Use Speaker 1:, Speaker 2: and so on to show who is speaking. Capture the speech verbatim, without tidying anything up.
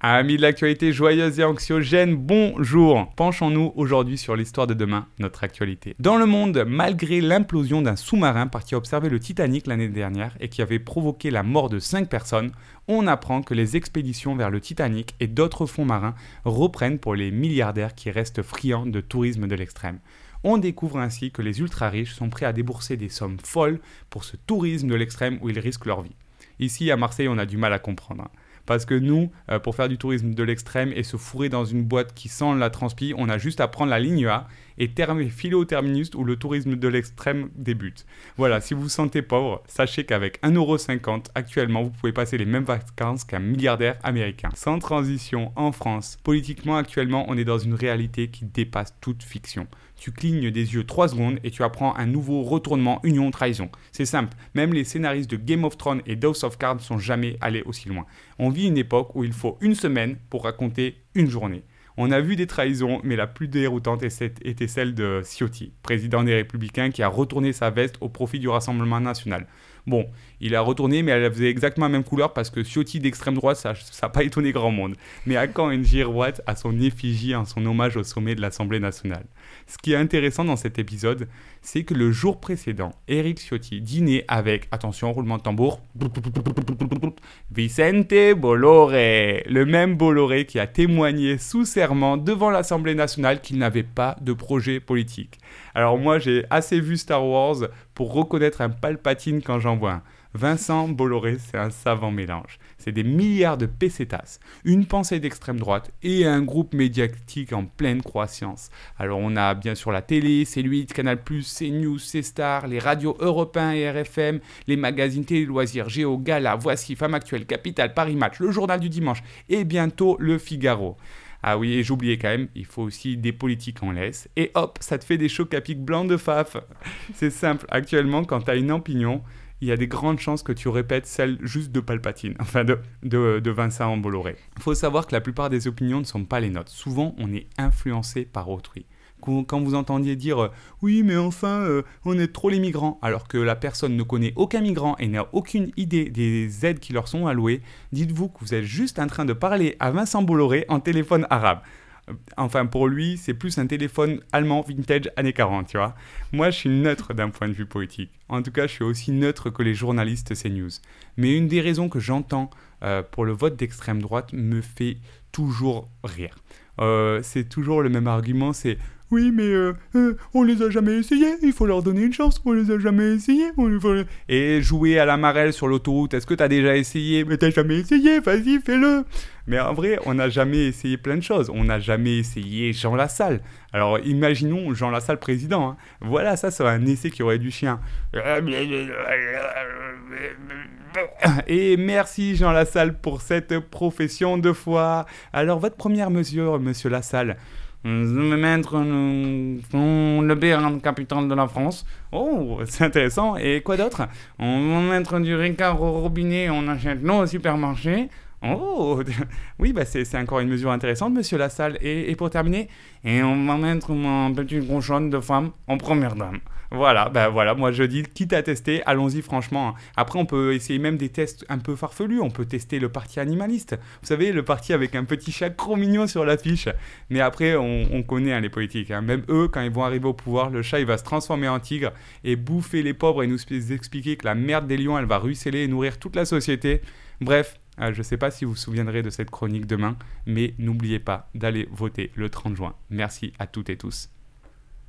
Speaker 1: Amis de l'actualité joyeuse et anxiogène, bonjour. Penchons-nous aujourd'hui sur l'histoire de demain, notre actualité. Dans le monde, malgré l'implosion d'un sous-marin parti observer le Titanic l'année dernière et qui avait provoqué la mort de cinq personnes, on apprend que les expéditions vers le Titanic et d'autres fonds marins reprennent pour les milliardaires qui restent friands de tourisme de l'extrême. On découvre ainsi que les ultra-riches sont prêts à débourser des sommes folles pour ce tourisme de l'extrême où ils risquent leur vie. Ici, à Marseille, on a du mal à comprendre. Hein. Parce que nous, euh, pour faire du tourisme de l'extrême et se fourrer dans une boîte qui sent la transpi, on a juste à prendre la ligne A et term- filer au terminus où le tourisme de l'extrême débute. Voilà, si vous vous sentez pauvre, sachez qu'avec un euro cinquante, actuellement, vous pouvez passer les mêmes vacances qu'un milliardaire américain. Sans transition, en France, politiquement, actuellement, on est dans une réalité qui dépasse toute fiction. Tu clignes des yeux trois secondes et tu apprends un nouveau retournement union-trahison. C'est simple, même les scénaristes de Game of Thrones et House of Cards ne sont jamais allés aussi loin. On vit une époque où il faut une semaine pour raconter une journée. On a vu des trahisons, mais la plus déroutante était celle de Ciotti, président des Républicains, qui a retourné sa veste au profit du Rassemblement national. Bon, il a retourné, mais elle faisait exactement la même couleur parce que Ciotti d'extrême droite, ça n'a pas étonné grand monde. Mais à quand une girouette à son effigie en son hommage au sommet de l'Assemblée nationale? Ce qui est intéressant dans cet épisode, c'est que le jour précédent, Éric Ciotti dînait avec, attention, roulement de tambour, Vicente Bolloré, le même Bolloré qui a témoigné sous serment devant l'Assemblée nationale qu'il n'avait pas de projet politique. Alors moi, j'ai assez vu Star Wars pour reconnaître un Palpatine quand j'en vois un. Vincent Bolloré, c'est un savant mélange. C'est des milliards de pesetas, une pensée d'extrême droite et un groupe médiatique en pleine croissance. Alors on a bien sûr la télé, C huit, Canal plus, CNews, C-Star, les radios européens et R F M, les magazines télé-loisirs, Géo, Gala, Voici, Femme Actuelle, Capital, Paris Match, le Journal du Dimanche et bientôt Le Figaro. Ah oui, et j'oubliais quand même, il faut aussi des politiques en laisse. Et hop, ça te fait des chocs à pic blancs de faf. C'est simple, actuellement, quand tu as une opinion, il y a des grandes chances que tu répètes celle juste de Palpatine, enfin de, de, de Vincent Bolloré. Il faut savoir que la plupart des opinions ne sont pas les nôtres. Souvent, on est influencé par autrui. Quand vous entendiez dire euh, « Oui, mais enfin, euh, on est trop les migrants », alors que la personne ne connaît aucun migrant et n'a aucune idée des aides qui leur sont allouées, dites-vous que vous êtes juste en train de parler à Vincent Bolloré en téléphone arabe. Enfin, pour lui, c'est plus un téléphone allemand vintage années quarante, tu vois. Moi, je suis neutre d'un point de vue politique. En tout cas, je suis aussi neutre que les journalistes CNews. Mais une des raisons que j'entends euh, pour le vote d'extrême droite me fait toujours rire. Euh, c'est toujours le même argument, c'est « Oui, mais euh, euh, on les a jamais essayés, il faut leur donner une chance, on les a jamais essayés. On les... faut... » Et jouer à la marelle sur l'autoroute, est-ce que t'as déjà essayé? Mais t'as jamais essayé, vas-y, fais-le. Mais en vrai, on n'a jamais essayé plein de choses. On n'a jamais essayé Jean Lassalle. Alors, imaginons Jean Lassalle président. Hein. Voilà, ça serait un essai qui aurait du chien. Et merci Jean Lassalle pour cette profession de foi. Alors, votre première mesure, monsieur Lassalle? Me mettre le bérin capitale de la France. Oh, c'est intéressant. Et quoi d'autre? On va mettre du Ricard au robinet, on achète l'eau au supermarché. Oh, oui, bah c'est, c'est encore une mesure intéressante, monsieur Lassalle. Et, et pour terminer, et on va mettre ma petite cochonne de femme en première dame. Voilà, bah voilà, moi je dis, quitte à tester, allons-y franchement. Après, on peut essayer même des tests un peu farfelus. On peut tester le parti animaliste. Vous savez, le parti avec un petit chat trop mignon sur l'affiche. Mais après, on, on connaît hein, les politiques. Hein. Même eux, quand ils vont arriver au pouvoir, le chat, il va se transformer en tigre et bouffer les pauvres et nous expliquer que la merde des lions, elle va ruisseler et nourrir toute la société. Bref. Euh, je ne sais pas si vous vous souviendrez de cette chronique demain, mais n'oubliez pas d'aller voter le trente juin. Merci à toutes et tous.